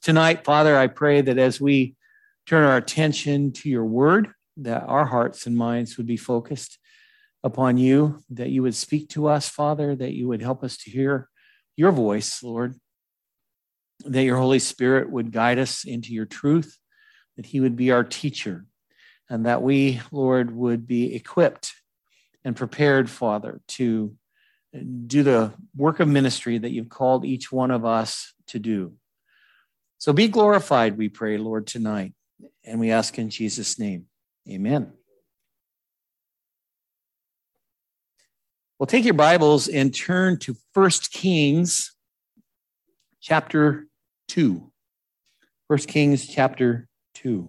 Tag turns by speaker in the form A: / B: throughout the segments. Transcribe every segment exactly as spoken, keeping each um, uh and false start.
A: Tonight, Father, I pray that as we turn our attention to your word, that our hearts and minds would be focused upon you, that you would speak to us, Father, that you would help us to hear your voice, Lord, that your Holy Spirit would guide us into your truth, that he would be our teacher, and that we, Lord, would be equipped and prepared, Father, to do the work of ministry that you've called each one of us to do. So be glorified, we pray, Lord, tonight, and we ask in Jesus' name. Amen. Well, take your Bibles and turn to First Kings chapter two. First Kings chapter two.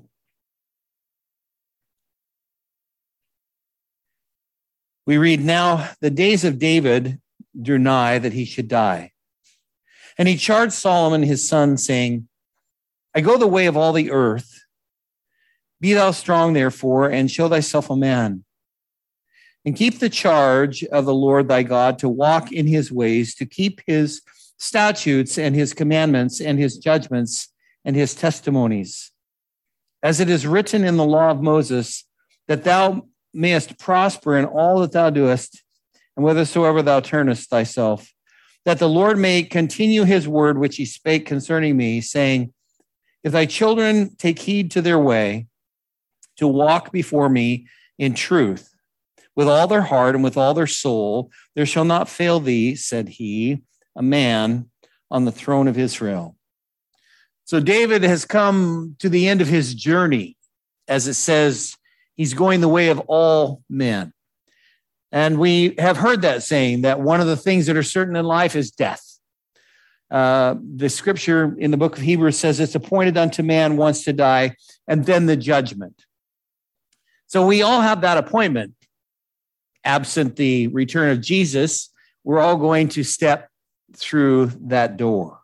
A: We read, "Now the days of David drew nigh that he should die. And he charged Solomon his son, saying, I go the way of all the earth. Be thou strong, therefore, and show thyself a man. And keep the charge of the Lord thy God, to walk in his ways, to keep his statutes and his commandments and his judgments and his testimonies. As it is written in the law of Moses, that thou mayest prosper in all that thou doest, and whithersoever thou turnest thyself, that the Lord may continue his word which he spake concerning me, saying, If thy children take heed to their way, to walk before me in truth, with all their heart and with all their soul, there shall not fail thee, said he, a man on the throne of Israel." So David has come to the end of his journey. As it says, he's going the way of all men. And we have heard that saying, that one of the things that are certain in life is death. Uh, the scripture in the book of Hebrews says it's appointed unto man once to die, and then the judgment. So we all have that appointment. Absent the return of Jesus, we're all going to step through that door.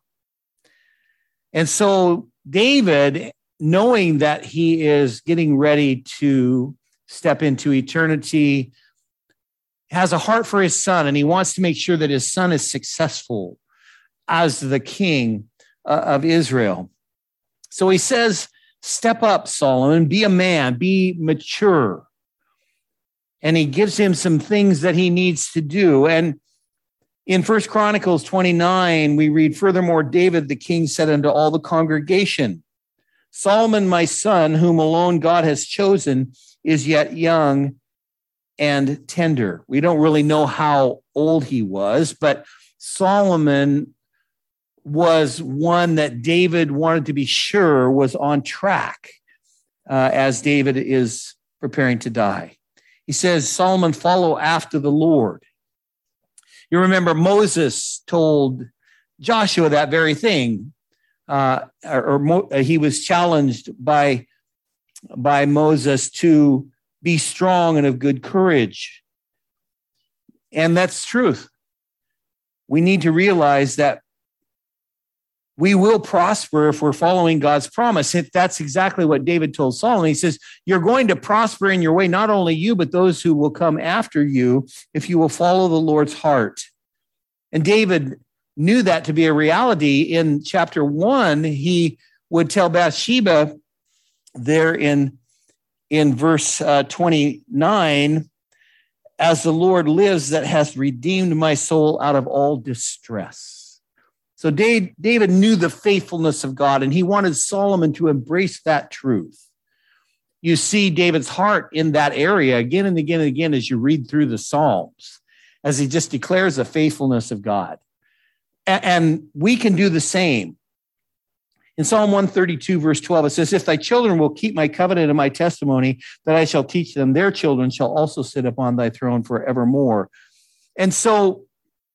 A: And so David, knowing that he is getting ready to step into eternity, has a heart for his son, and he wants to make sure that his son is successful as the king uh, of Israel. So he says, step up, Solomon, be a man, be mature. And he gives him some things that he needs to do. And in First Chronicles twenty-nine, we read, "Furthermore, David the king said unto all the congregation, Solomon, my son, whom alone God has chosen, is yet young and tender." We don't really know how old he was, but Solomon was one that David wanted to be sure was on track uh, as David is preparing to die. He says, Solomon, follow after the Lord. You remember Moses told Joshua that very thing, uh, or, or he was challenged by, by Moses to be strong and of good courage. And that's truth. We need to realize that we will prosper if we're following God's promise. If that's exactly what David told Solomon. He says, you're going to prosper in your way, not only you, but those who will come after you, if you will follow the Lord's heart. And David knew that to be a reality. In chapter one, he would tell Bathsheba there in, in verse uh, twenty-nine, "As the Lord lives that hath redeemed my soul out of all distress." So David knew the faithfulness of God, and he wanted Solomon to embrace that truth. You see David's heart in that area again and again and again as you read through the Psalms, as he just declares the faithfulness of God. And we can do the same. In Psalm one thirty-two, verse twelve, it says, "If thy children will keep my covenant and my testimony, that I shall teach them, their children shall also sit upon thy throne forevermore." And so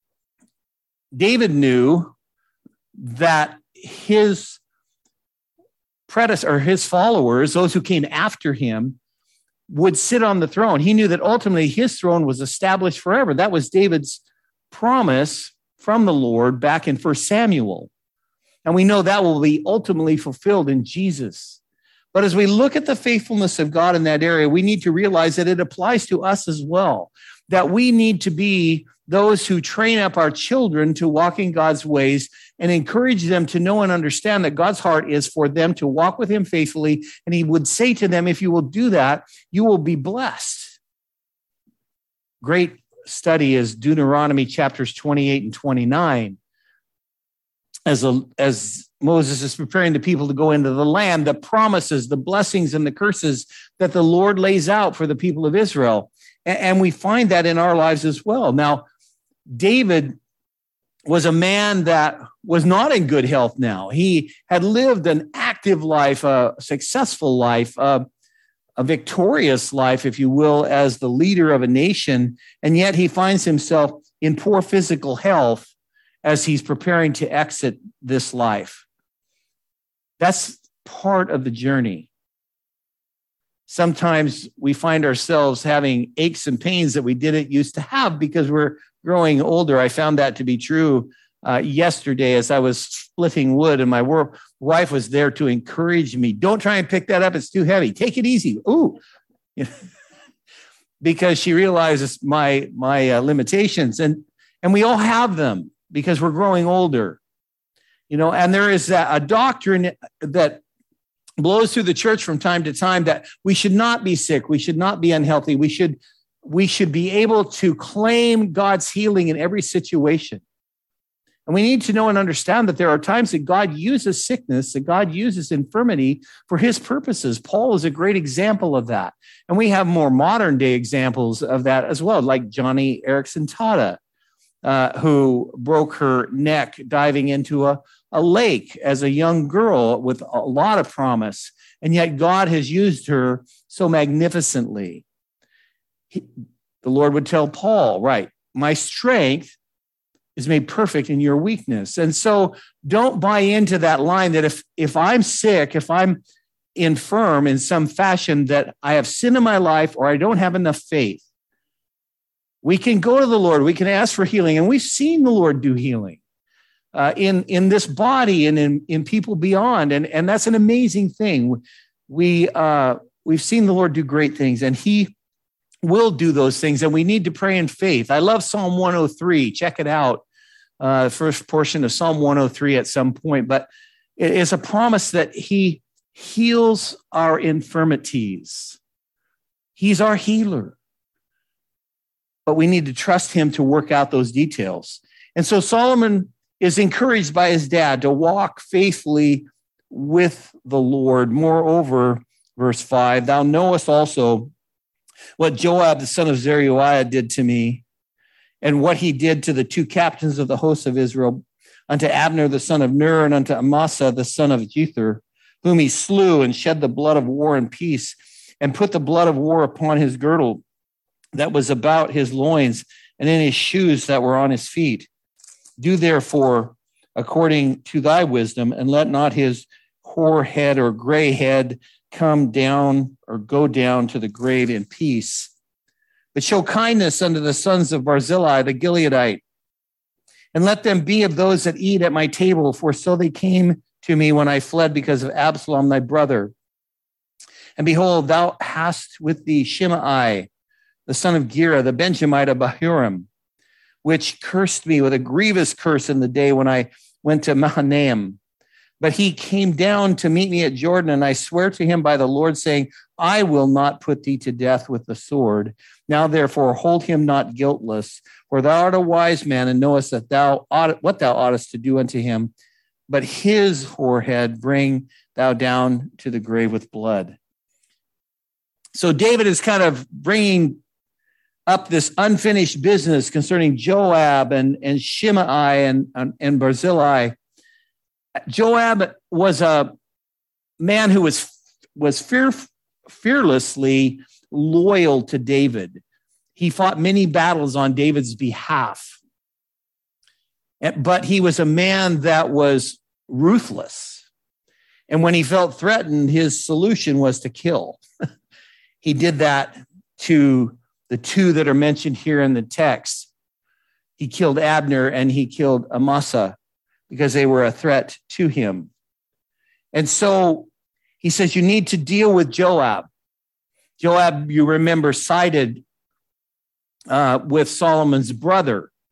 A: David knew that his predecessor, or his followers, those who came after him, would sit on the throne. He knew that ultimately his throne was established forever. That was David's promise from the Lord back in First Samuel. And we know that will be ultimately fulfilled in Jesus. But as we look at the faithfulness of God in that area, we need to realize that it applies to us as well, that we need to be those who train up our children to walk in God's ways and encourage them to know and understand that God's heart is for them to walk with him faithfully. And he would say to them, if you will do that, you will be blessed. Great study is Deuteronomy chapters twenty-eight and twenty-nine. As, a, as Moses is preparing the people to go into the land, the promises, the blessings, and the curses that the Lord lays out for the people of Israel. And, and we find that in our lives as well. Now, David was a man that was not in good health now. He had lived an active life, a successful life, a, a victorious life, if you will, as the leader of a nation. And yet he finds himself in poor physical health as he's preparing to exit this life. That's part of the journey. Sometimes we find ourselves having aches and pains that we didn't used to have because we're growing older. I found that to be true uh, yesterday as I was splitting wood, and my wor- wife was there to encourage me. Don't try and pick that up. It's too heavy. Take it easy. Ooh. Because she realizes my, my uh, limitations. And, and we all have them because we're growing older. You know, and there is a, a doctrine that blows through the church from time to time that we should not be sick. We should not be unhealthy. We should We should be able to claim God's healing in every situation. And we need to know and understand that there are times that God uses sickness, that God uses infirmity for his purposes. Paul is a great example of that. And we have more modern day examples of that as well, like Johnny Erickson Tata, uh, who broke her neck diving into a, a lake as a young girl with a lot of promise. And yet God has used her so magnificently. He, the Lord would tell Paul, right, my strength is made perfect in your weakness. And so don't buy into that line that if, if I'm sick, if I'm infirm in some fashion, that I have sin in my life or I don't have enough faith. We can go to the Lord. We can ask for healing. And we've seen the Lord do healing uh, in, in this body and in, in people beyond. And, and that's an amazing thing. We, uh, we've seen the Lord do great things, and he will do those things, and we need to pray in faith. I love Psalm one oh three. Check it out, uh, the first portion of Psalm one oh three at some point. But it is a promise that he heals our infirmities. He's our healer. But we need to trust him to work out those details. And so Solomon is encouraged by his dad to walk faithfully with the Lord. Moreover, verse five, thou knowest also what Joab, the son of Zeruiah, did to me, and what he did to the two captains of the hosts of Israel, unto Abner, the son of Ner, and unto Amasa, the son of Jether, whom he slew and shed the blood of war and peace, and put the blood of war upon his girdle that was about his loins, and in his shoes that were on his feet. Do therefore according to thy wisdom, and let not his hoar head or gray head come down or go down to the grave in peace. But show kindness unto the sons of Barzillai, the Gileadite, and let them be of those that eat at my table, for so they came to me when I fled because of Absalom, thy brother. And behold, thou hast with thee Shimei, the son of Gera, the Benjamite of Bahurim, which cursed me with a grievous curse in the day when I went to Mahanaim. But he came down to meet me at Jordan, and I swear to him by the Lord, saying, I will not put thee to death with the sword. Now, therefore, hold him not guiltless, for thou art a wise man, and knowest that thou ought, what thou oughtest to do unto him. But his forehead bring thou down to the grave with blood. So David is kind of bringing up this unfinished business concerning Joab and, and Shimei and, and, and Barzillai. Joab was a man who was, was fear, fearlessly loyal to David. He fought many battles on David's behalf. But he was a man that was ruthless. And when he felt threatened, his solution was to kill. He did that to the two that are mentioned here in the text. He killed Abner and he killed Amasa because they were a threat to him. And so he says, you need to deal with Joab. Joab, you remember, sided uh, with Solomon's brother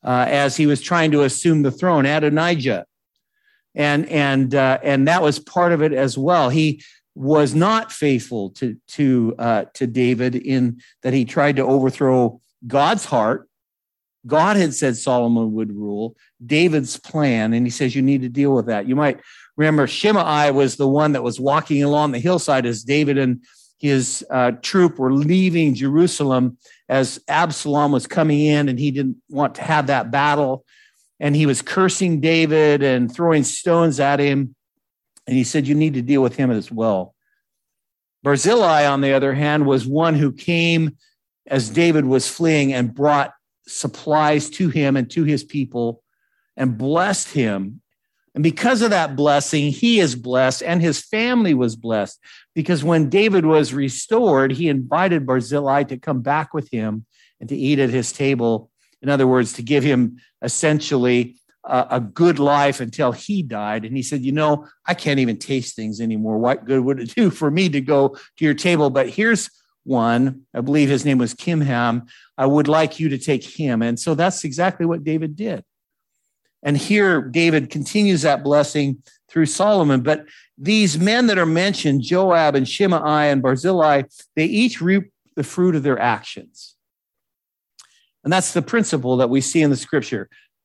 A: uh, as he was trying to assume the throne, Adonijah. And, and, uh, and that was part of it as well. He was not faithful to, to, uh, to David in that he tried to overthrow God's heart. God had said Solomon would rule, David's plan, and he says you need to deal with that. You might remember Shimei was the one that was walking along the hillside as David and his uh, troop were leaving Jerusalem as Absalom was coming in, and he didn't want to have that battle. And he was cursing David and throwing stones at him. And he said, you need to deal with him as well. Barzillai, on the other hand, was one who came as David was fleeing and brought supplies to him and to his people and blessed him. And because of that blessing, he is blessed and his family was blessed, because when David was restored, he invited Barzillai to come back with him and to eat at his table. In other words, to give him essentially a, a good life until he died. And he said, you know, I can't even taste things anymore. What good would it do for me to go to your table? But here's one, I believe his name was Kimham. I would like you to take him. And so that's exactly what David did. And here David continues that blessing through Solomon. But these men that are mentioned, Joab and Shimei and Barzillai, they each reap the fruit of their actions. And that's the principle that we see in the scripture.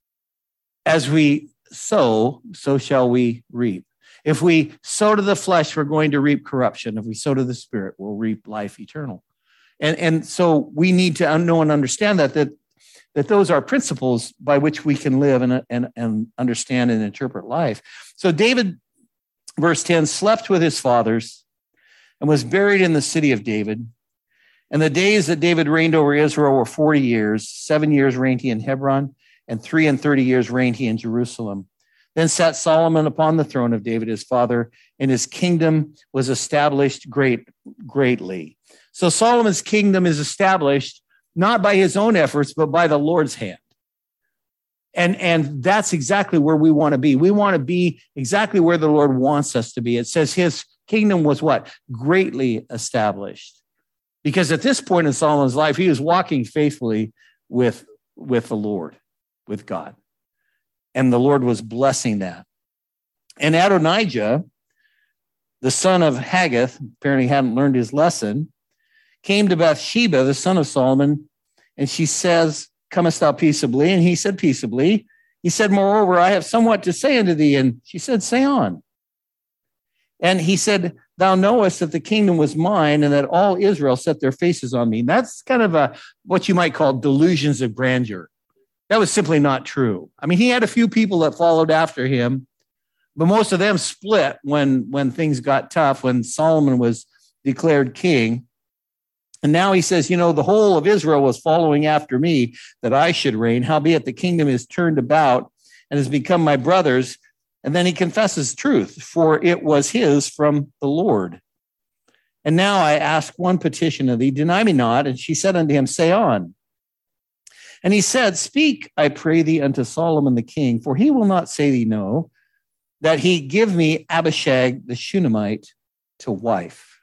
A: As we sow, so shall we reap. If we sow to the flesh, we're going to reap corruption. If we sow to the spirit, we'll reap life eternal. And, and so we need to know and understand that, that, that those are principles by which we can live and, and, and understand and interpret life. So David, verse ten, slept with his fathers and was buried in the city of David. And the days that David reigned over Israel were forty years. Seven years reigned he in Hebron, and three and thirty years reigned he in Jerusalem. Then sat Solomon upon the throne of David his father, and his kingdom was established great, greatly. So Solomon's kingdom is established not by his own efforts, but by the Lord's hand. And, and that's exactly where we want to be. We want to be exactly where the Lord wants us to be. It says his kingdom was what? Greatly established. Because at this point in Solomon's life, he was walking faithfully with, with the Lord, with God. And the Lord was blessing that. And Adonijah, the son of Haggith, apparently hadn't learned his lesson, came to Bathsheba, the son of Solomon, and she says, comest thou peaceably? And he said, peaceably. He said, moreover, I have somewhat to say unto thee. And she said, say on. And he said, thou knowest that the kingdom was mine and that all Israel set their faces on me. And that's kind of a what you might call delusions of grandeur. That was simply not true. I mean, he had a few people that followed after him, but most of them split when, when things got tough, when Solomon was declared king. And now he says, you know, the whole of Israel was following after me that I should reign. Howbeit the kingdom is turned about and has become my brother's. And then he confesses truth, for it was his from the Lord. And now I ask one petition of thee, deny me not. And she said unto him, say on. And he said, speak, I pray thee, unto Solomon the king, for he will not say thee no, that he give me Abishag the Shunammite to wife.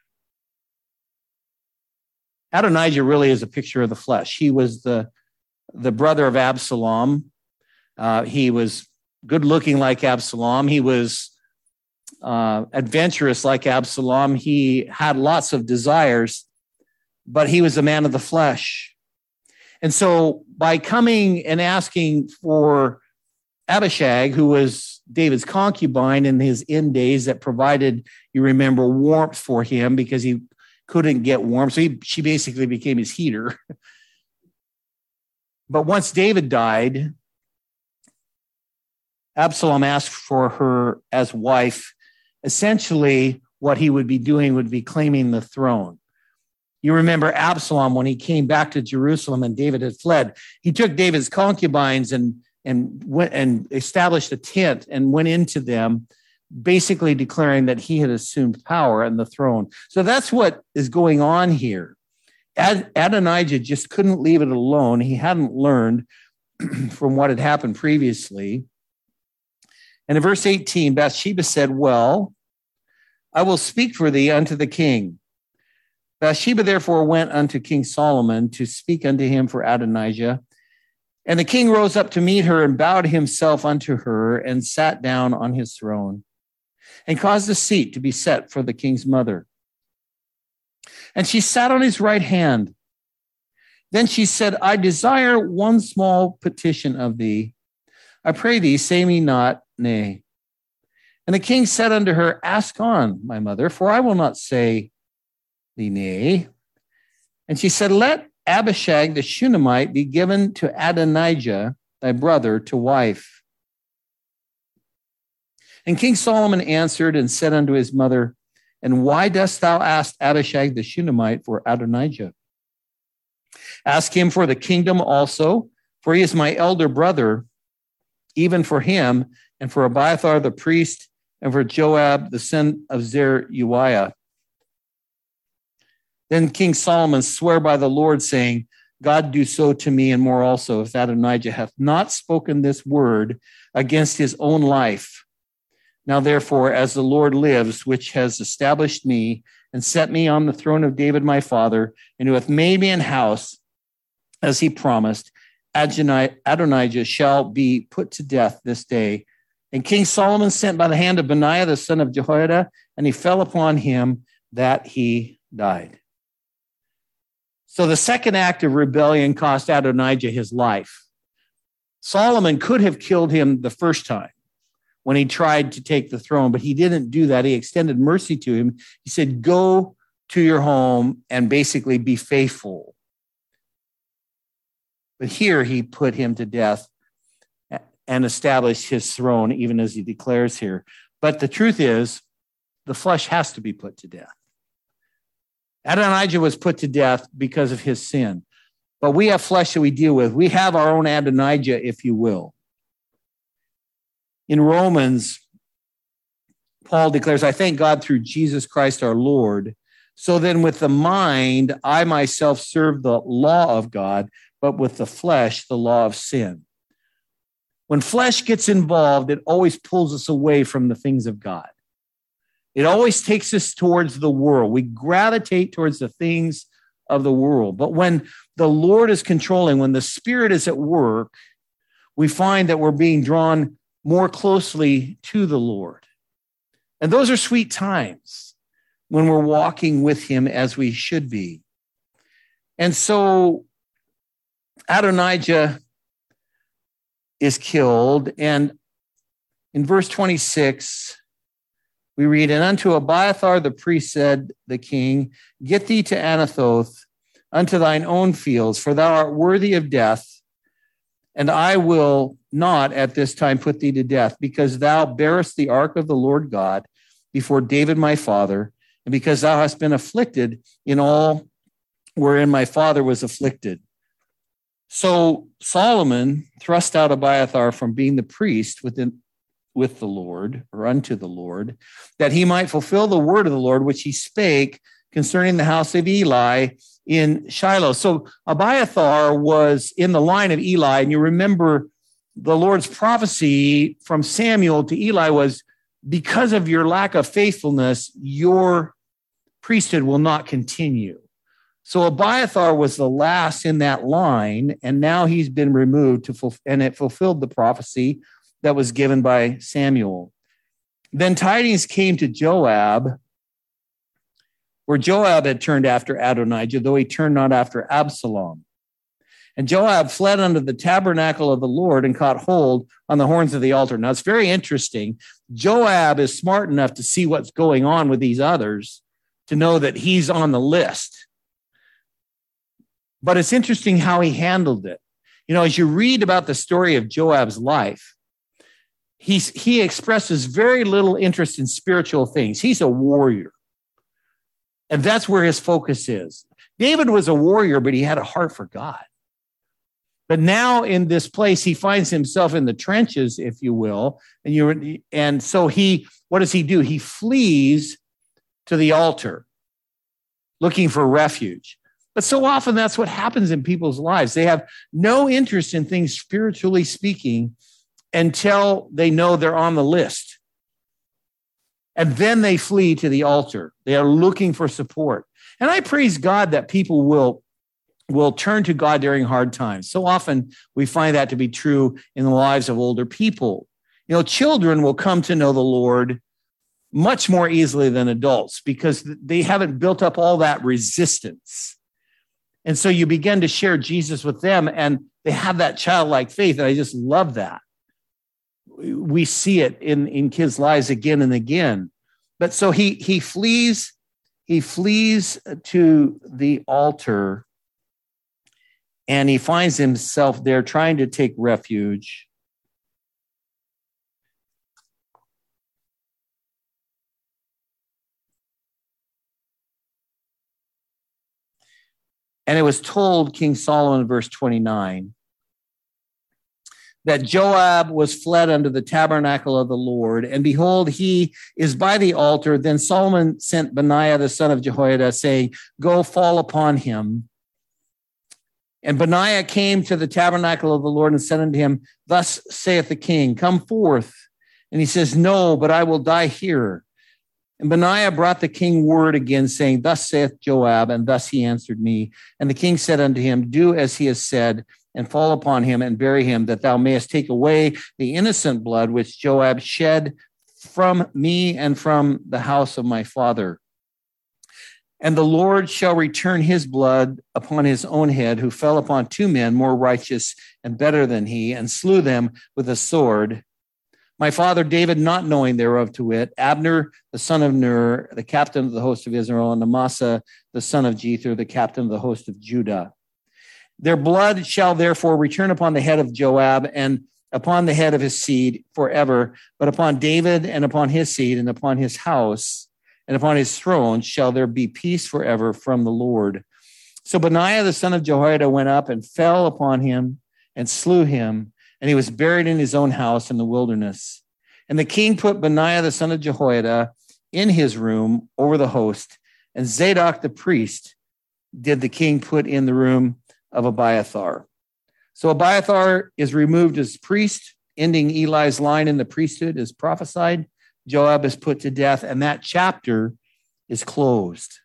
A: Adonijah really is a picture of the flesh. He was the, the brother of Absalom. Uh, he was good looking like Absalom. He was uh, adventurous like Absalom. He had lots of desires, but he was a man of the flesh. And so by coming and asking for Abishag, who was David's concubine in his end days that provided, you remember, warmth for him because he couldn't get warm. So he, she basically became his heater. But once David died, Absalom asked for her as wife. Essentially, what he would be doing would be claiming the throne. You remember Absalom, when he came back to Jerusalem and David had fled, he took David's concubines and, and, went and established a tent and went into them, basically declaring that he had assumed power and the throne. So that's what is going on here. Ad, Adonijah just couldn't leave it alone. He hadn't learned from what had happened previously. And in verse eighteen, Bathsheba said, well, I will speak for thee unto the king. Bathsheba therefore went unto King Solomon to speak unto him for Adonijah. And the king rose up to meet her and bowed himself unto her and sat down on his throne and caused a seat to be set for the king's mother. And she sat on his right hand. Then she said, I desire one small petition of thee. I pray thee, say me not nay. And the king said unto her, ask on, my mother, for I will not say thee nay. And she said, let Abishag the Shunammite be given to Adonijah, thy brother, to wife. And King Solomon answered and said unto his mother, and why dost thou ask Abishag the Shunammite for Adonijah? Ask him for the kingdom also, for he is my elder brother, even for him, and for Abiathar the priest, and for Joab the son of Zeruiah. Then King Solomon sware by the Lord, saying, God do so to me, and more also, if Adonijah hath not spoken this word against his own life. Now therefore, as the Lord lives, which has established me, and set me on the throne of David my father, and who hath made me an house, as he promised, Adonijah shall be put to death this day. And King Solomon sent by the hand of Benaiah the son of Jehoiada, and he fell upon him that he died. So the second act of rebellion cost Adonijah his life. Solomon could have killed him the first time when he tried to take the throne, but he didn't do that. He extended mercy to him. He said, go to your home and basically be faithful. But here he put him to death and established his throne, even as he declares here. But the truth is, the flesh has to be put to death. Adonijah was put to death because of his sin. But we have flesh that we deal with. We have our own Adonijah, if you will. In Romans, Paul declares, I thank God through Jesus Christ our Lord. So then with the mind, I myself serve the law of God, but with the flesh, the law of sin. When flesh gets involved, it always pulls us away from the things of God. It always takes us towards the world. We gravitate towards the things of the world. But when the Lord is controlling, when the Spirit is at work, we find that we're being drawn more closely to the Lord. And those are sweet times when we're walking with him as we should be. And so Adonijah is killed. And in verse twenty-six, we read, and unto Abiathar the priest said the king, get thee to Anathoth unto thine own fields, for thou art worthy of death, and I will not at this time put thee to death, because thou bearest the ark of the Lord God before David my father, and because thou hast been afflicted in all wherein my father was afflicted. So Solomon thrust out Abiathar from being the priest within with the Lord, or unto the Lord, that he might fulfill the word of the Lord, which he spake concerning the house of Eli in Shiloh. So Abiathar was in the line of Eli, and you remember the Lord's prophecy from Samuel to Eli was, because of your lack of faithfulness, your priesthood will not continue. So Abiathar was the last in that line, and now he's been removed, to fulfill, and it fulfilled the prophecy that was given by Samuel. Then tidings came to Joab, where Joab had turned after Adonijah, though he turned not after Absalom. And Joab fled unto the tabernacle of the Lord and caught hold on the horns of the altar. Now, it's very interesting. Joab is smart enough to see what's going on with these others, to know that he's on the list. But it's interesting how he handled it. You know, as you read about the story of Joab's life, He's, he expresses very little interest in spiritual things. He's a warrior. And that's where his focus is. David was a warrior, but he had a heart for God. But now in this place, he finds himself in the trenches, if you will. And you and so he, what does he do? He flees to the altar, looking for refuge. But so often that's what happens in people's lives. They have no interest in things spiritually speaking until they know they're on the list. And then they flee to the altar. They are looking for support. And I praise God that people will will turn to God during hard times. So often we find that to be true in the lives of older people. You know, children will come to know the Lord much more easily than adults because they haven't built up all that resistance. And so you begin to share Jesus with them and they have that childlike faith. And I just love that. We see it in, in kids' lives again and again. But so he he flees, he flees to the altar and he finds himself there trying to take refuge. And it was told King Solomon, verse twenty-nine, that Joab was fled unto the tabernacle of the Lord, and behold, he is by the altar. Then Solomon sent Benaiah the son of Jehoiada, saying, go fall upon him. And Benaiah came to the tabernacle of the Lord and said unto him, thus saith the king, come forth. And he says, no, but I will die here. And Benaiah brought the king word again, saying, thus saith Joab, and thus he answered me. And the king said unto him, do as he has said, and fall upon him and bury him, that thou mayest take away the innocent blood which Joab shed from me and from the house of my father. And the Lord shall return his blood upon his own head, who fell upon two men more righteous and better than he, and slew them with a sword. My father David, not knowing thereof, to wit, Abner, the son of Ner, the captain of the host of Israel, and Amasa, the son of Jether, the captain of the host of Judah. Their blood shall therefore return upon the head of Joab and upon the head of his seed forever, but upon David and upon his seed and upon his house and upon his throne shall there be peace forever from the Lord. So Benaiah, the son of Jehoiada, went up and fell upon him and slew him, and he was buried in his own house in the wilderness. And the king put Benaiah, the son of Jehoiada, in his room over the host, and Zadok the priest did the king put in the room of Abiathar. So Abiathar is removed as priest, ending Eli's line in the priesthood as prophesied. Joab is put to death, and that chapter is closed.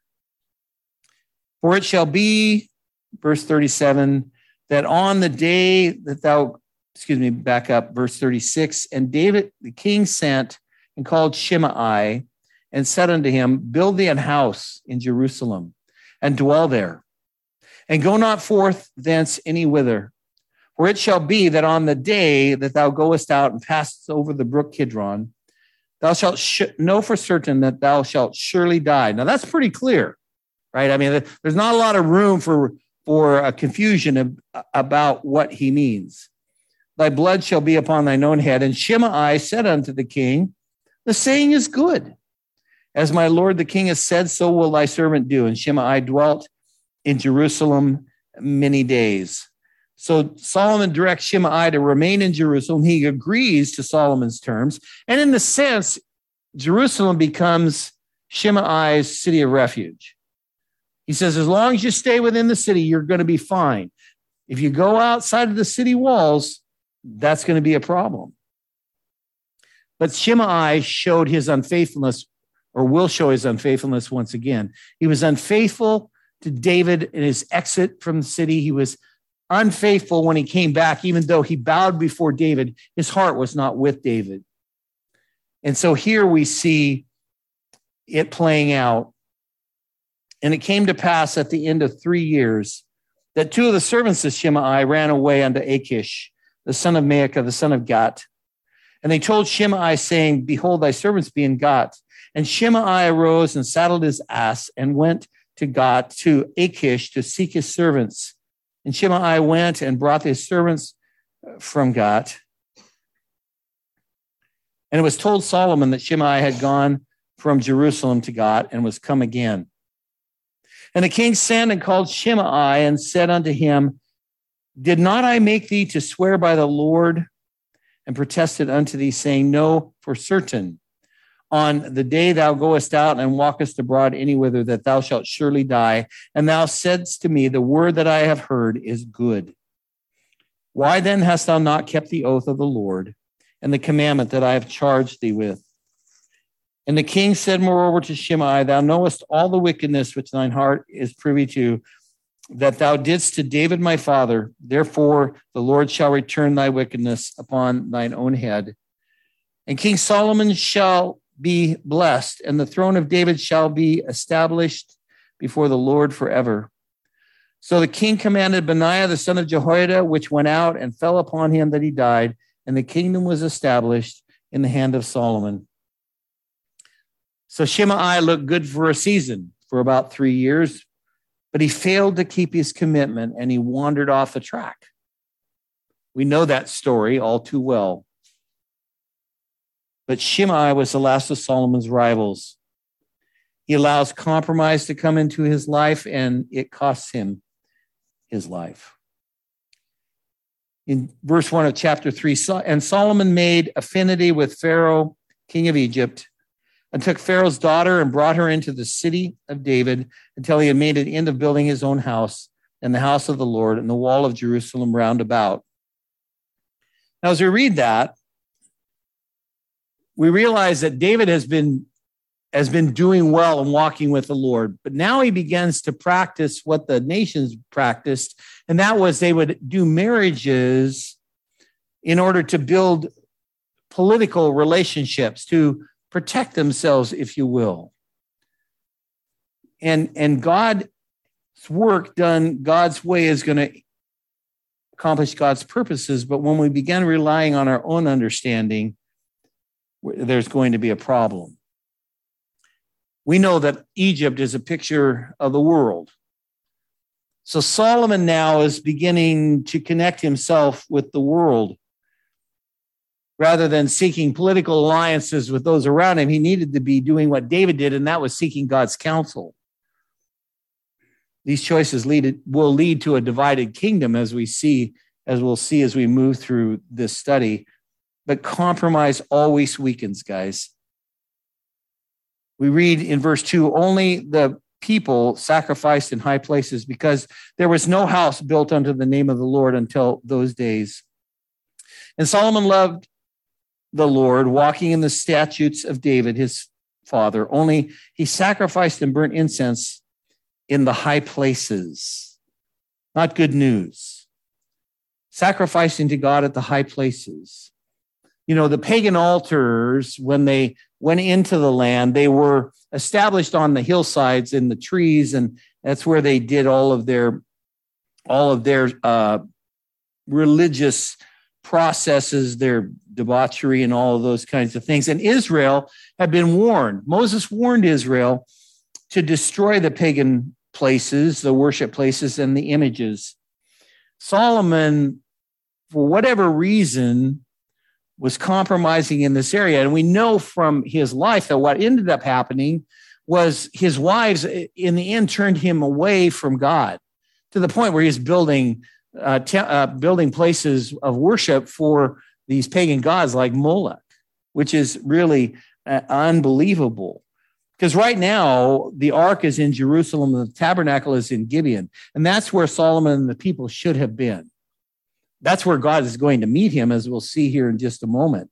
A: For it shall be, verse thirty-seven, that on the day that thou, excuse me, back up, verse thirty-six, and David the king sent and called Shimei and said unto him, build thee an house in Jerusalem and dwell there. And go not forth thence any whither. For it shall be that on the day that thou goest out and passest over the brook Kidron, thou shalt sh- know for certain that thou shalt surely die. Now that's pretty clear, right? I mean, there's not a lot of room for, for a confusion of, about what he means. Thy blood shall be upon thine own head. And Shimei said unto the king, the saying is good. As my lord the king has said, so will thy servant do. And Shimei dwelt in Jerusalem many days. So Solomon directs Shimei to remain in Jerusalem. He agrees to Solomon's terms. And in the sense, Jerusalem becomes Shimei's city of refuge. He says, as long as you stay within the city, you're going to be fine. If you go outside of the city walls, that's going to be a problem. But Shimei showed his unfaithfulness, or will show his unfaithfulness once again. He was unfaithful to David in his exit from the city. He was unfaithful when he came back, even though he bowed before David. His heart was not with David. And so here we see it playing out. And it came to pass at the end of three years that two of the servants of Shimei ran away unto Achish, the son of Maacah, the son of Gat. And they told Shimei, saying, behold, thy servants be in Gat. And Shimei arose and saddled his ass and went to Gat, to Achish, to seek his servants. And Shimei went and brought his servants from Gat. And it was told Solomon that Shimei had gone from Jerusalem to Gat and was come again. And the king sent and called Shimei and said unto him, did not I make thee to swear by the Lord, and protested unto thee, saying, no, for certain, on the day thou goest out and walkest abroad anywhither, that thou shalt surely die. And thou saidst to me, the word that I have heard is good. Why then hast thou not kept the oath of the Lord and the commandment that I have charged thee with? And the king said moreover to Shimei, thou knowest all the wickedness which thine heart is privy to, that thou didst to David my father. Therefore the Lord shall return thy wickedness upon thine own head. And King Solomon shall be blessed, and the throne of David shall be established before the Lord forever. So the king commanded Benaiah, the son of Jehoiada, which went out and fell upon him that he died, and the kingdom was established in the hand of Solomon. So Shimei looked good for a season, for about three years, but he failed to keep his commitment, and he wandered off the track. We know that story all too well. But Shimei was the last of Solomon's rivals. He allows compromise to come into his life, and it costs him his life. In verse one of chapter three, and Solomon made affinity with Pharaoh, king of Egypt, and took Pharaoh's daughter and brought her into the city of David until he had made an end of building his own house and the house of the Lord and the wall of Jerusalem round about. Now, as we read that, we realize that David has been, has been doing well and walking with the Lord, but now he begins to practice what the nations practiced, and that was they would do marriages in order to build political relationships, to protect themselves, if you will. And, and God's work done God's way is going to accomplish God's purposes, but when we begin relying on our own understanding, there's going to be a problem. We know that Egypt is a picture of the world. So Solomon now is beginning to connect himself with the world. Rather than seeking political alliances with those around him, he needed to be doing what David did, and that was seeking God's counsel. These choices lead, will lead to a divided kingdom, as we see, as we'll see as we move through this study. But compromise always weakens, guys. We read in verse two, only the people sacrificed in high places because there was no house built unto the name of the Lord until those days. And Solomon loved the Lord, walking in the statutes of David, his father, only he sacrificed and burnt incense in the high places. Not good news. Sacrificing to God at the high places. You know, the pagan altars, when they went into the land, they were established on the hillsides in the trees, and that's where they did all of their, all of their uh, religious processes, their debauchery, and all of those kinds of things. And Israel had been warned. Moses warned Israel to destroy the pagan places, the worship places, and the images. Solomon, for whatever reason, was compromising in this area. And we know from his life that what ended up happening was his wives, in the end, turned him away from God to the point where he's building uh, te- uh, building places of worship for these pagan gods like Moloch, which is really uh, unbelievable. Because right now, the ark is in Jerusalem, the tabernacle is in Gibeon, and that's where Solomon and the people should have been. That's where God is going to meet him, as we'll see here in just a moment.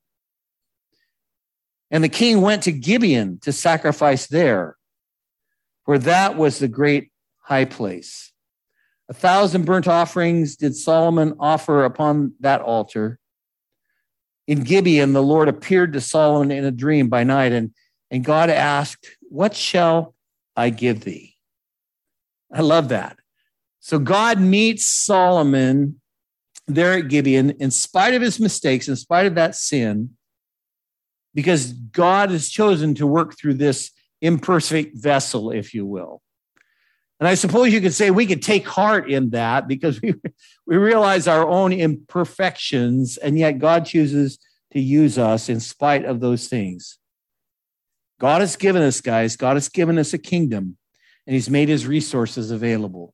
A: And the king went to Gibeon to sacrifice there, for that was the great high place. A thousand burnt offerings did Solomon offer upon that altar. In Gibeon, the Lord appeared to Solomon in a dream by night, and, and God asked, what shall I give thee? I love that. So God meets Solomon there at Gibeon, in spite of his mistakes, in spite of that sin, because God has chosen to work through this imperfect vessel, if you will. And I suppose you could say we could take heart in that because we, we realize our own imperfections, and yet God chooses to use us in spite of those things. God has given us, guys, God has given us a kingdom, and he's made his resources available.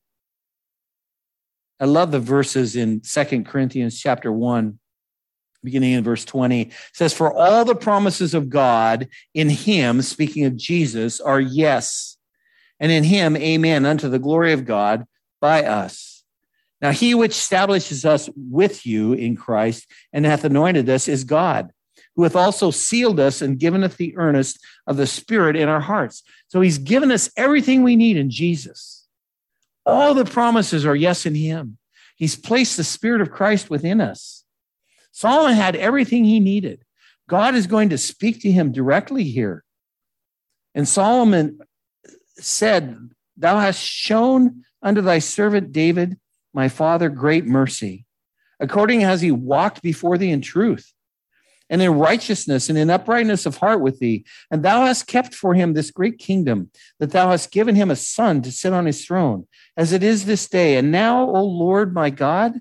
A: I love the verses in Second Corinthians chapter one, beginning in verse twenty. It says, for all the promises of God in him, speaking of Jesus, are yes, and in him, amen, unto the glory of God by us. Now he which establishes us with you in Christ and hath anointed us is God, who hath also sealed us and given us the earnest of the Spirit in our hearts. So he's given us everything we need in Jesus. All the promises are yes in him. He's placed the Spirit of Christ within us. Solomon had everything he needed. God is going to speak to him directly here. And Solomon said, thou hast shown unto thy servant David, my father, great mercy, according as he walked before thee in truth and in righteousness and in uprightness of heart with thee. And thou hast kept for him this great kingdom, that thou hast given him a son to sit on his throne, as it is this day. And now, O Lord my God,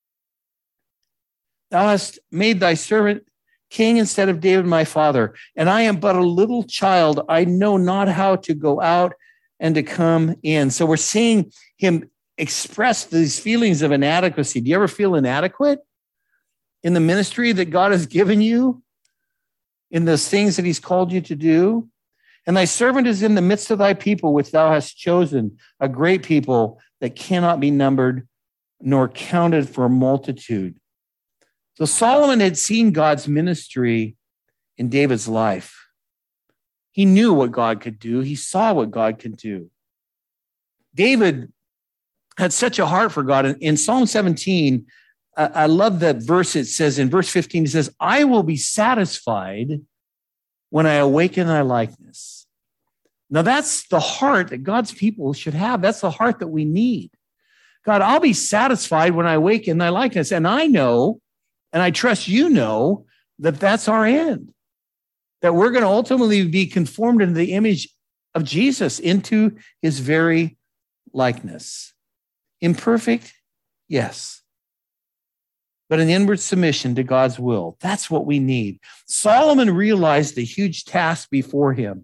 A: thou hast made thy servant king instead of David my father, and I am but a little child. I know not how to go out and to come in. So we're seeing him express these feelings of inadequacy. Do you ever feel inadequate in the ministry that God has given you, in those things that he's called you to do? And thy servant is in the midst of thy people, which thou hast chosen, a great people that cannot be numbered nor counted for multitude. So Solomon had seen God's ministry in David's life. He knew what God could do. He saw what God could do. David had such a heart for God. In Psalm seventeen, I love that verse. It says in verse fifteen, it says, I will be satisfied when I awaken thy likeness. Now that's the heart that God's people should have. That's the heart that we need. God, I'll be satisfied when I awaken thy likeness. And I know, and I trust you know, that that's our end, that we're going to ultimately be conformed into the image of Jesus, into his very likeness. Imperfect, yes, but an inward submission to God's will. That's what we need. Solomon realized the huge task before him.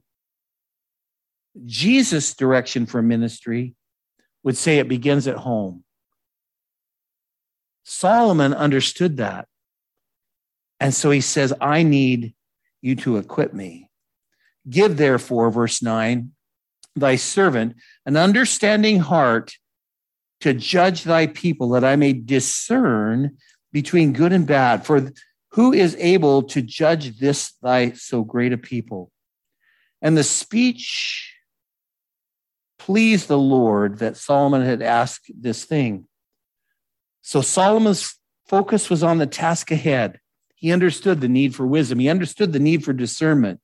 A: Jesus' direction for ministry would say it begins at home. Solomon understood that. And so he says, I need you to equip me. Give therefore, verse nine, thy servant an understanding heart to judge thy people, that I may discern between good and bad. For who is able to judge this thy so great a people? And the speech pleased the Lord that Solomon had asked this thing. So Solomon's focus was on the task ahead. He understood the need for wisdom. He understood the need for discernment.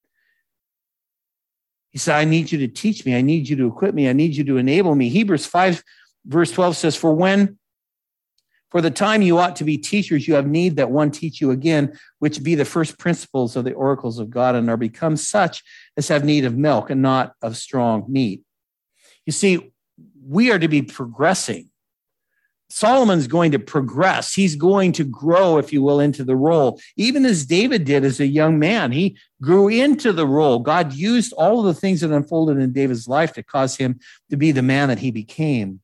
A: He said, I need you to teach me. I need you to equip me. I need you to enable me. Hebrews five, verse twelve says, For when, for the time you ought to be teachers, you have need that one teach you again, which be the first principles of the oracles of God, and are become such as have need of milk and not of strong meat. You see, we are to be progressing. Solomon's going to progress. He's going to grow, if you will, into the role, even as David did as a young man. He grew into the role. God used all of the things that unfolded in David's life to cause him to be the man that he became.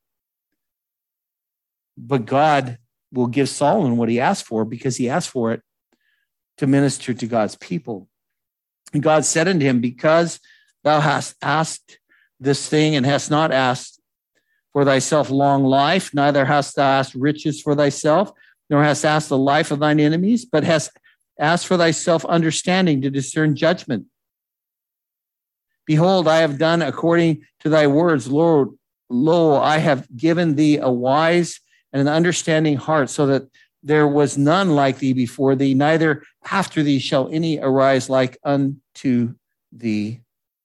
A: But God will give Solomon what he asked for, because he asked for it to minister to God's people. And God said unto him, because thou hast asked this thing and hast not asked for thyself long life, neither hast thou asked riches for thyself, nor hast asked the life of thine enemies, but hast asked for thyself understanding to discern judgment. Behold, I have done according to thy words. Lord, lo, I have given thee a wise and an understanding heart, so that there was none like thee before thee, neither after thee shall any arise like unto thee.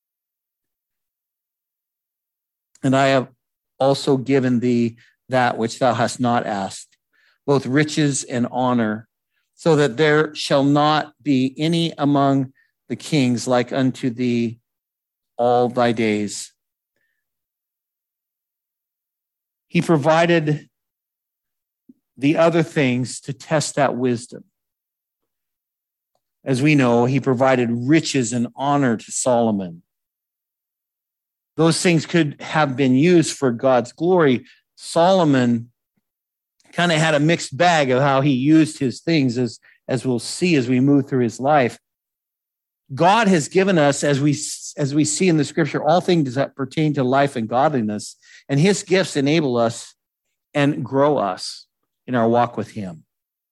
A: And I have also given thee that which thou hast not asked, both riches and honor, so that there shall not be any among the kings like unto thee all thy days. He provided the other things to test that wisdom. As we know, he provided riches and honor to Solomon. Those things could have been used for God's glory. Solomon kind of had a mixed bag of how he used his things, as, as we'll see as we move through his life. God has given us, as we, as we see in the scripture, all things that pertain to life and godliness, and his gifts enable us and grow us in our walk with him.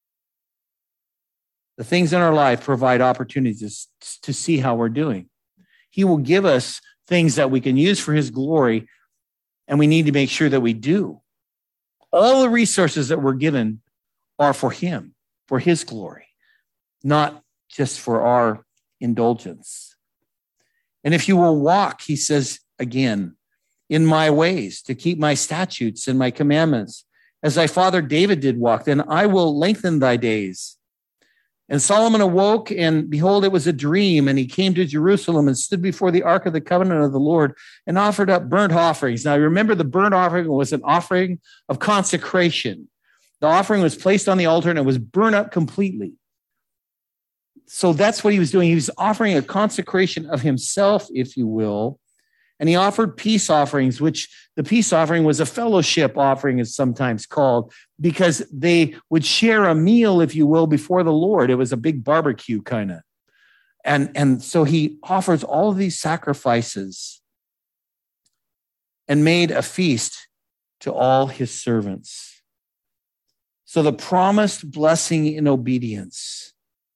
A: The things in our life provide opportunities to see how we're doing. He will give us things that we can use for his glory, And we need to make sure that we do. All the resources that we're given are for him, for his glory, not just for our indulgence. And if you will walk, he says again, in my ways, to keep my statutes and my commandments, as thy father David did walk, then I will lengthen thy days. And Solomon awoke, and behold, it was a dream, and he came to Jerusalem and stood before the ark of the covenant of the Lord and offered up burnt offerings. Now, remember, the burnt offering was an offering of consecration. The offering was placed on the altar, and it was burned up completely. So that's what he was doing. He was offering a consecration of himself, if you will. And he offered peace offerings, which the peace offering was a fellowship offering, is sometimes called, because they would share a meal, if you will, before the Lord. It was a big barbecue kind of. And, and so he offers all of these sacrifices and made a feast to all his servants. So the promised blessing in obedience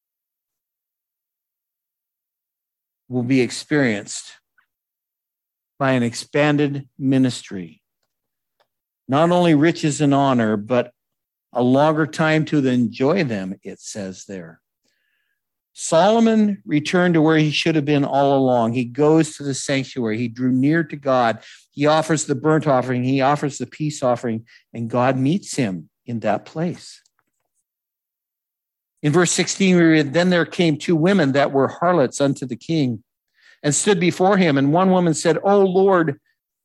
A: will be experienced by an expanded ministry. Not only riches and honor, but a longer time to enjoy them, it says there. Solomon returned to where he should have been all along. He goes to the sanctuary. He drew near to God. He offers the burnt offering. He offers the peace offering, and God meets him in that place. In verse sixteen, we read, then there came two women that were harlots unto the king, and stood before him. And one woman said, O Lord,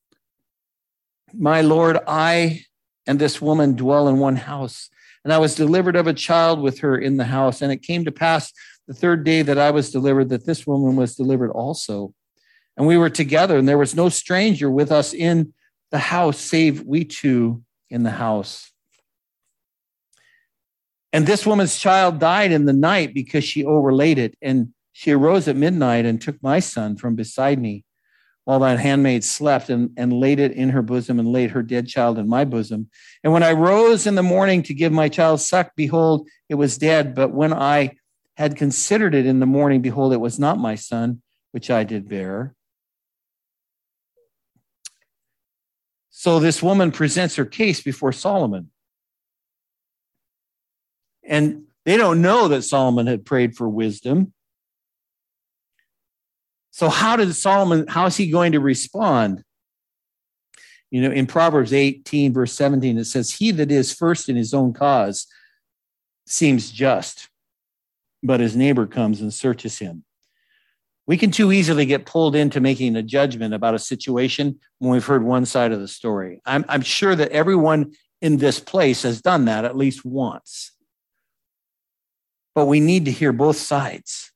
A: my Lord, I and this woman dwell in one house. And I was delivered of a child with her in the house. And it came to pass the third day that I was delivered, that this woman was delivered also. And we were together, and there was no stranger with us in the house, save we two in the house. And this woman's child died in the night because she overlaid it. And she arose at midnight and took my son from beside me while thine handmaid slept, and, and laid it in her bosom, and laid her dead child in my bosom. And when I rose in the morning to give my child suck, behold, it was dead. But when I had considered it in the morning, behold, it was not my son, which I did bear. So this woman presents her case before Solomon. And they don't know that Solomon had prayed for wisdom. So how did Solomon, how is he going to respond? You know, in Proverbs eighteen, verse seventeen, it says, he that is first in his own cause seems just, but his neighbor comes and searches him. We can too easily get pulled into making a judgment about a situation when we've heard one side of the story. I'm, I'm sure that everyone in this place has done that at least once. But we need to hear both sides.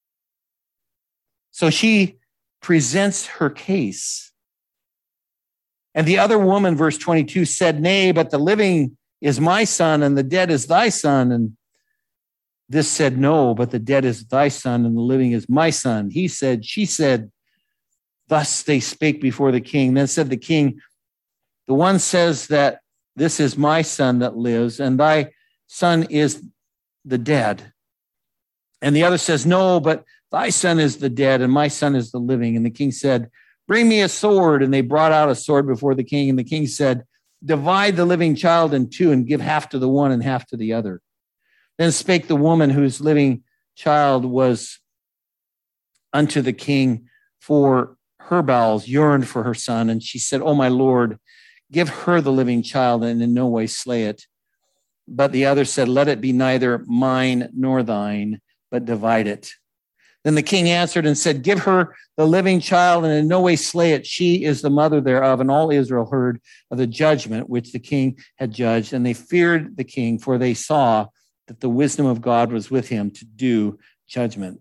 A: So she presents her case. And the other woman, verse twenty-two, said, nay, but the living is my son, and the dead is thy son. And this said, no, but the dead is thy son, and the living is my son. He said, she said, thus they spake before the king. Then said the king, the one says that this is my son that lives, and thy son is the dead. And the other says, no, but thy son is the dead, and my son is the living. And the king said, bring me a sword. And they brought out a sword before the king. And the king said, divide the living child in two, and give half to the one and half to the other. Then spake the woman whose living child was unto the king, for her bowels yearned for her son. And she said, oh, my Lord, give her the living child, and in no way slay it. But the other said, let it be neither mine nor thine, but divide it. Then the king answered and said, give her the living child, and in no way slay it. She is the mother thereof. And all Israel heard of the judgment which the king had judged, and they feared the king, for they saw that the wisdom of God was with him to do judgment.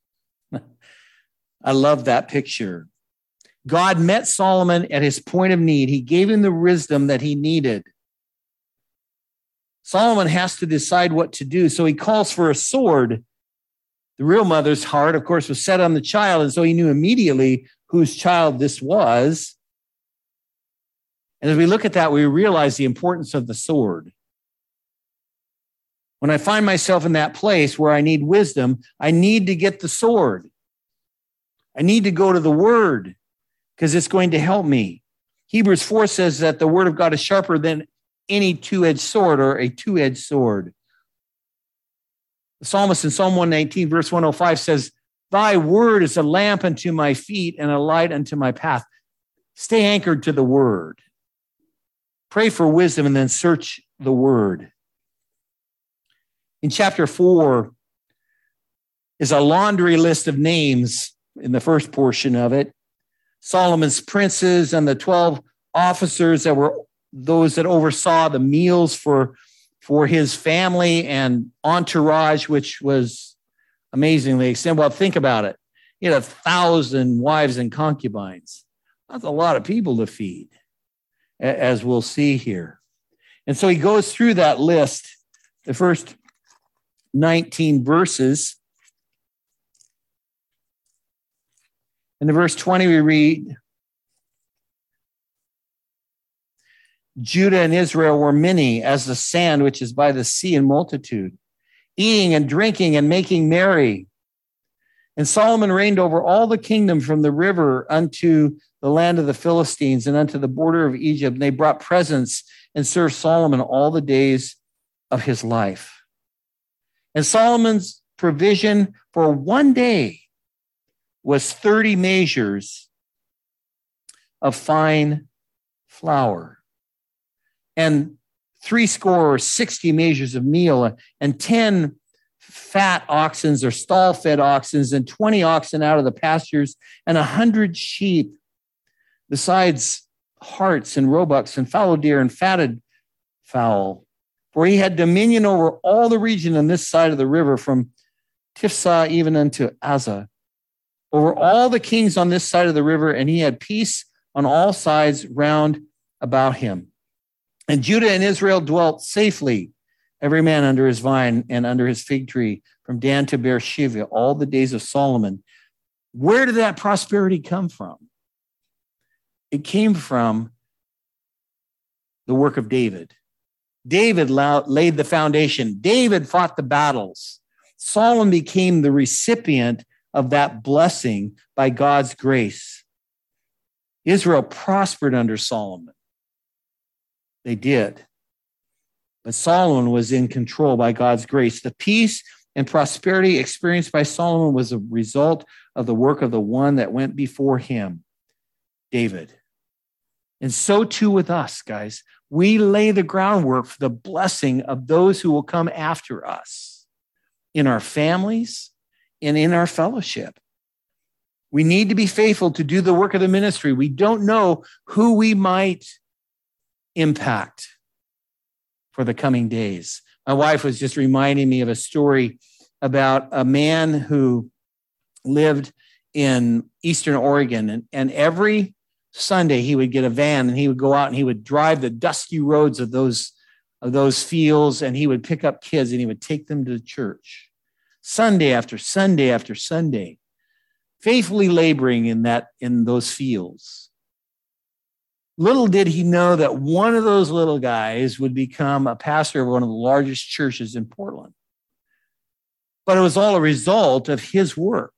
A: I love that picture. God met Solomon at his point of need. He gave him the wisdom that he needed. Solomon has to decide what to do, so he calls for a sword. The real mother's heart, of course, was set on the child, and so he knew immediately whose child this was. And as we look at that, we realize the importance of the sword. When I find myself in that place where I need wisdom, I need to get the sword. I need to go to the word because it's going to help me. Hebrews four says that the word of God is sharper than any two-edged sword or a two-edged sword. The psalmist in Psalm one nineteen, verse one oh five says, thy word is a lamp unto my feet and a light unto my path. Stay anchored to the word. Pray for wisdom and then search the word. In chapter four is a laundry list of names in the first portion of it. Solomon's princes and the twelve officers that were those that oversaw the meals for, for his family and entourage, which was amazingly extended. Well, think about it. He had a thousand wives and concubines. That's a lot of people to feed, as we'll see here. And so he goes through that list, the first nineteen verses. In the verse twenty, we read, Judah and Israel were many as the sand which is by the sea in multitude, eating and drinking and making merry. And Solomon reigned over all the kingdom from the river unto the land of the Philistines and unto the border of Egypt. And they brought presents and served Solomon all the days of his life. And Solomon's provision for one day was thirty measures of fine flour and three score or sixty measures of meal and ten fat oxen or stall-fed oxen and twenty oxen out of the pastures and a hundred sheep, besides harts and roebucks and fallow deer and fatted fowl. For he had dominion over all the region on this side of the river, from Tifsah even unto Azza, over all the kings on this side of the river, and he had peace on all sides round about him. And Judah and Israel dwelt safely, every man under his vine and under his fig tree, from Dan to Beersheba, all the days of Solomon. Where did that prosperity come from? It came from the work of David. David laid the foundation. David fought the battles. Solomon became the recipient of that blessing by God's grace. Israel prospered under Solomon. They did. But Solomon was in control by God's grace. The peace and prosperity experienced by Solomon was a result of the work of the one that went before him, David. And so too with us, guys. We lay the groundwork for the blessing of those who will come after us in our families and in our fellowship. We need to be faithful to do the work of the ministry. We don't know who we might impact for the coming days. My wife was just reminding me of a story about a man who lived in Eastern Oregon, and, and every Sunday he would get a van and he would go out and he would drive the dusty roads of those, of those fields, and he would pick up kids and he would take them to church Sunday after Sunday after Sunday, faithfully laboring in that, in those fields. Little did he know that one of those little guys would become a pastor of one of the largest churches in Portland. But it was all a result of his work.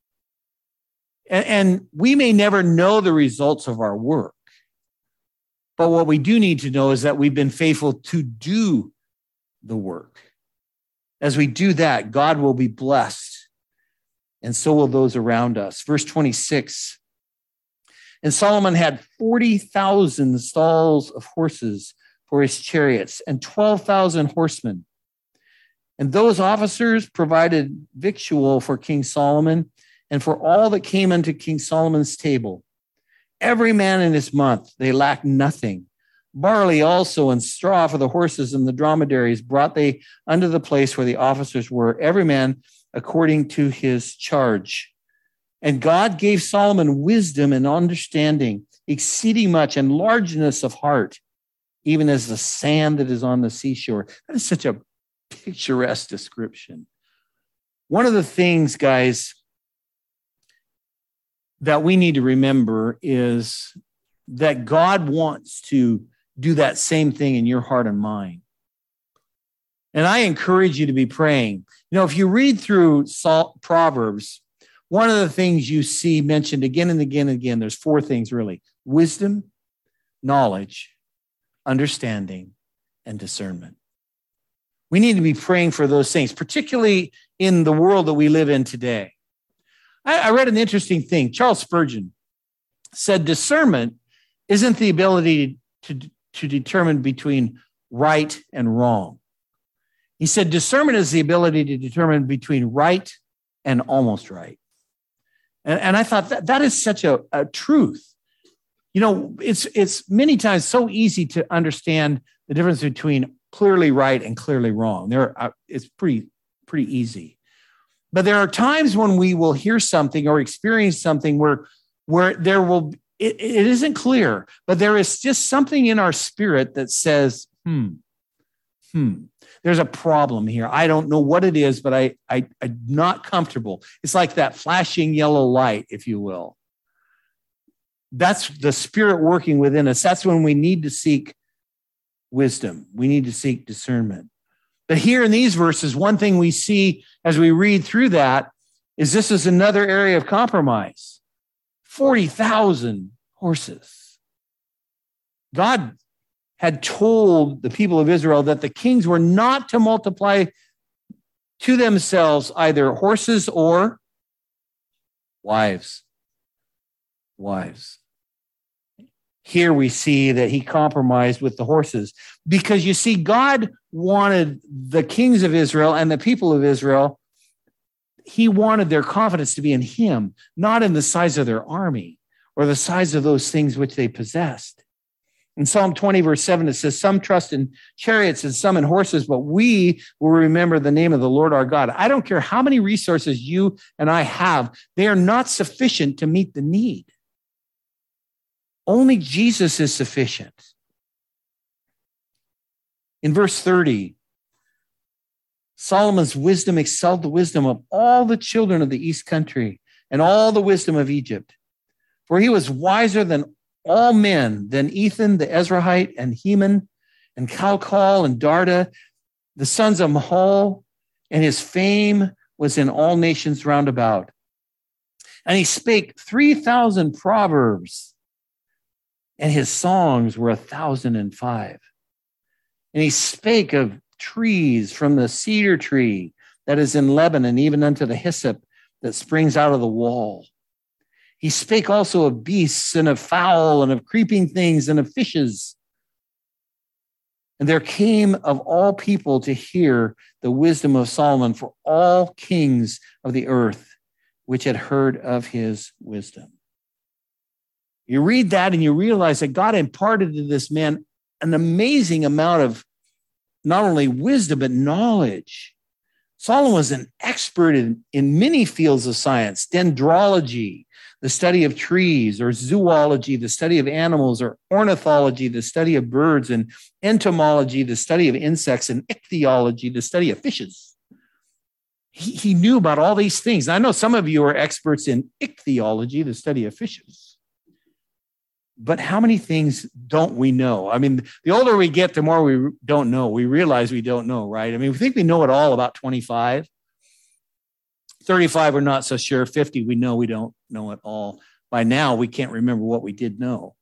A: And, and we may never know the results of our work. But what we do need to know is that we've been faithful to do the work. As we do that, God will be blessed, and so will those around us. Verse twenty-six. And Solomon had forty thousand stalls of horses for his chariots and twelve thousand horsemen. And those officers provided victual for King Solomon and for all that came unto King Solomon's table. Every man in his month, they lacked nothing. Barley also and straw for the horses and the dromedaries brought they unto the place where the officers were, every man according to his charge. And God gave Solomon wisdom and understanding, exceeding much, and largeness of heart, even as the sand that is on the seashore. That is such a picturesque description. One of the things, guys, that we need to remember is that God wants to do that same thing in your heart and mind. And I encourage you to be praying. You know, if you read through Proverbs, one of the things you see mentioned again and again and again, there's four things really: wisdom, knowledge, understanding, and discernment. We need to be praying for those things, particularly in the world that we live in today. I, I read an interesting thing. Charles Spurgeon said discernment isn't the ability to, to determine between right and wrong. He said discernment is the ability to determine between right and almost right. And, and I thought that that is such a, a truth. You know, it's it's many times so easy to understand the difference between clearly right and clearly wrong. There, are, it's pretty pretty easy. But there are times when we will hear something or experience something where where there will it, it isn't clear, but there is just something in our spirit that says, hmm, hmm. There's a problem here. I don't know what it is, but I, I, I'm not comfortable. It's like that flashing yellow light, if you will. That's the Spirit working within us. That's when we need to seek wisdom. We need to seek discernment. But here in these verses, one thing we see as we read through that is this is another area of compromise. forty thousand horses. God had told the people of Israel that the kings were not to multiply to themselves either horses or wives. Wives. Here we see that he compromised with the horses because you see, God wanted the kings of Israel and the people of Israel, he wanted their confidence to be in him, not in the size of their army or the size of those things which they possessed. In Psalm twenty, verse seven, it says, some trust in chariots and some in horses, but we will remember the name of the Lord our God. I don't care how many resources you and I have, they are not sufficient to meet the need. Only Jesus is sufficient. In verse thirty, Solomon's wisdom excelled the wisdom of all the children of the east country and all the wisdom of Egypt. For he was wiser than all men, than Ethan the Ezrahite and Heman and Calcol and Darda, the sons of Mahol, and his fame was in all nations round about. And he spake three thousand proverbs, and his songs were a thousand and five. And he spake of trees, from the cedar tree that is in Lebanon, even unto the hyssop that springs out of the wall. He spake also of beasts and of fowl and of creeping things and of fishes. And there came of all people to hear the wisdom of Solomon, for all kings of the earth, which had heard of his wisdom. You read that and you realize that God imparted to this man an amazing amount of not only wisdom, but knowledge. Solomon was an expert in, in many fields of science, dendrology, the study of trees, or zoology, the study of animals, or ornithology, the study of birds, and entomology, the study of insects, and ichthyology, the study of fishes. He, he knew about all these things. I know some of you are experts in ichthyology, the study of fishes. But how many things don't we know? I mean, the older we get, the more we don't know. We realize we don't know, right? I mean, we think we know it all about twenty-five. thirty-five, we're not so sure. fifty, we know we don't know it all. By now, we can't remember what we did know.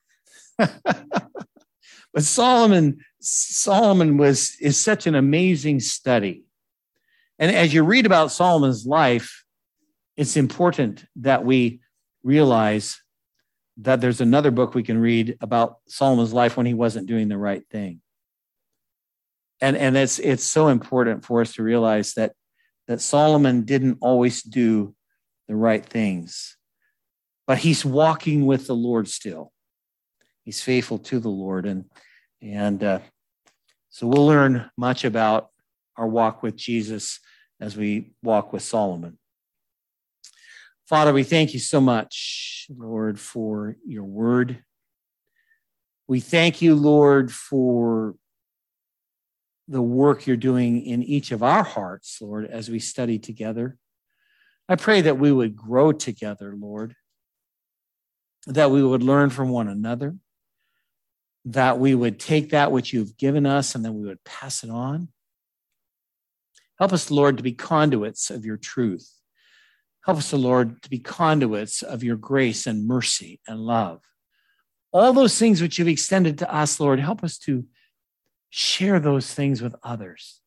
A: But Solomon, Solomon was is such an amazing study. And as you read about Solomon's life, it's important that we realize that there's another book we can read about Solomon's life when he wasn't doing the right thing. And, and it's, it's so important for us to realize that, that Solomon didn't always do the right things, but he's walking with the Lord still. He's faithful to the Lord. And, and uh, so we'll learn much about our walk with Jesus as we walk with Solomon. Father, we thank you so much, Lord, for your word. We thank you, Lord, for the work you're doing in each of our hearts, Lord, as we study together. I pray that we would grow together, Lord, that we would learn from one another, that we would take that which you've given us and then we would pass it on. Help us, Lord, to be conduits of your truth. Help us, Lord, to be conduits of your grace and mercy and love. All those things which you've extended to us, Lord, help us to share those things with others.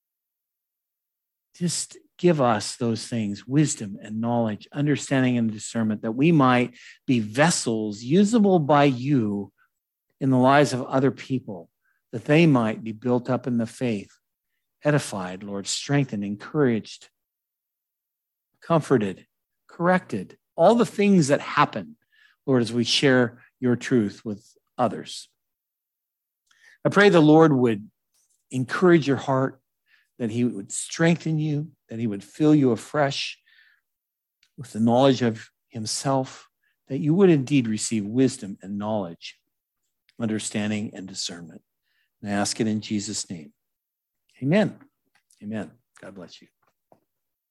A: Just give us those things, wisdom and knowledge, understanding and discernment, that we might be vessels usable by you in the lives of other people, that they might be built up in the faith, edified, Lord, strengthened, encouraged, comforted, corrected, all the things that happen, Lord, as we share your truth with others. I pray the Lord would encourage your heart, that he would strengthen you, that he would fill you afresh with the knowledge of himself, that you would indeed receive wisdom and knowledge, understanding and discernment. And I ask it in Jesus' name. Amen. Amen. God bless you.